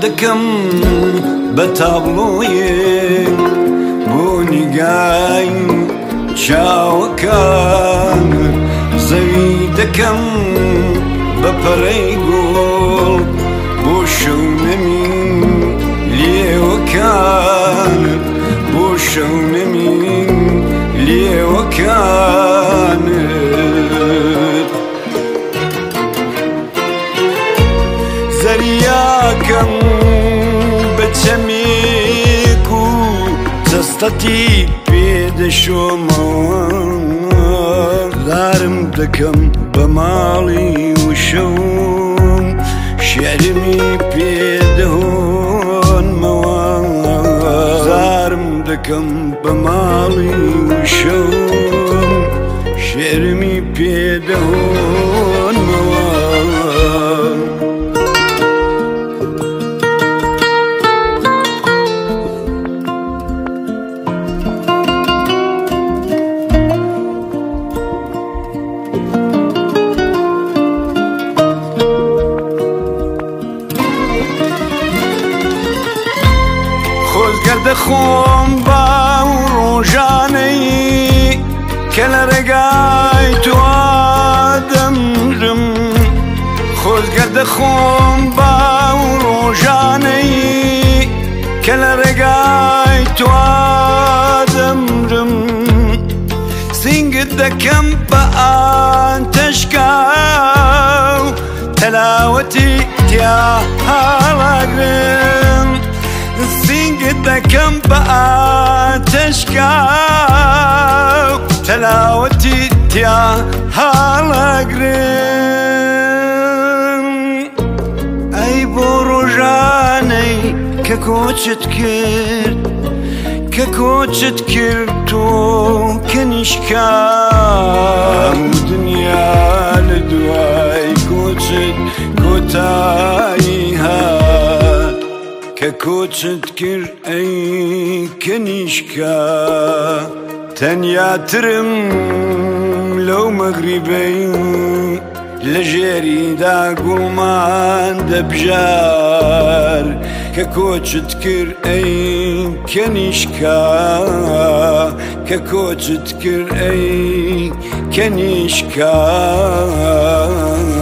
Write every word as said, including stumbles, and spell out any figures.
دەکەم بە تابلۆیەک بۆ نیگای چاوەکان زەوی دەکەم بە پەرەی گوڵ بۆ شەونەمی لێوەکان بۆ شەونەمی لێوەکانت زەریاکەم بە چەمێک و جەستەتی پێدەشۆمەوە دارم دەکەم بە ماڵی وشەوم شێرمی پێدەهۆنمەوە دارم دەکەم بە ماڵی وشەوم شێرمی پێدەهۆنمەوە خۆزگەردە خۆم باو ڕۆژانەی کە لە ڕێگای توا دەمرم خۆزگەردە خۆم باو ڕۆژانەی کە لە ڕێگای توا دەمرم سینگت دەکەم بە ئاتەشکا و تەلاوەتی تیا هەڵاگرم سینگت دەکەم بە ئاتەشکا و تەلاوەتی تیا هەڵاگرم ئەی بۆ ڕۆژانەی کە کۆچت کرد کە کۆچت کرد تۆ کەنیشکام دنیا لە دوای کۆچت کۆتایی هات کە کۆچت کرد ئەی کەنیشکا تەنیاترم لەو مەغریبەی لە ژێریدا گوڵمان دەبژار کە کۆچت کرد ئەی کەنیشکا کە کۆچت کرد ئەی کەنیشکا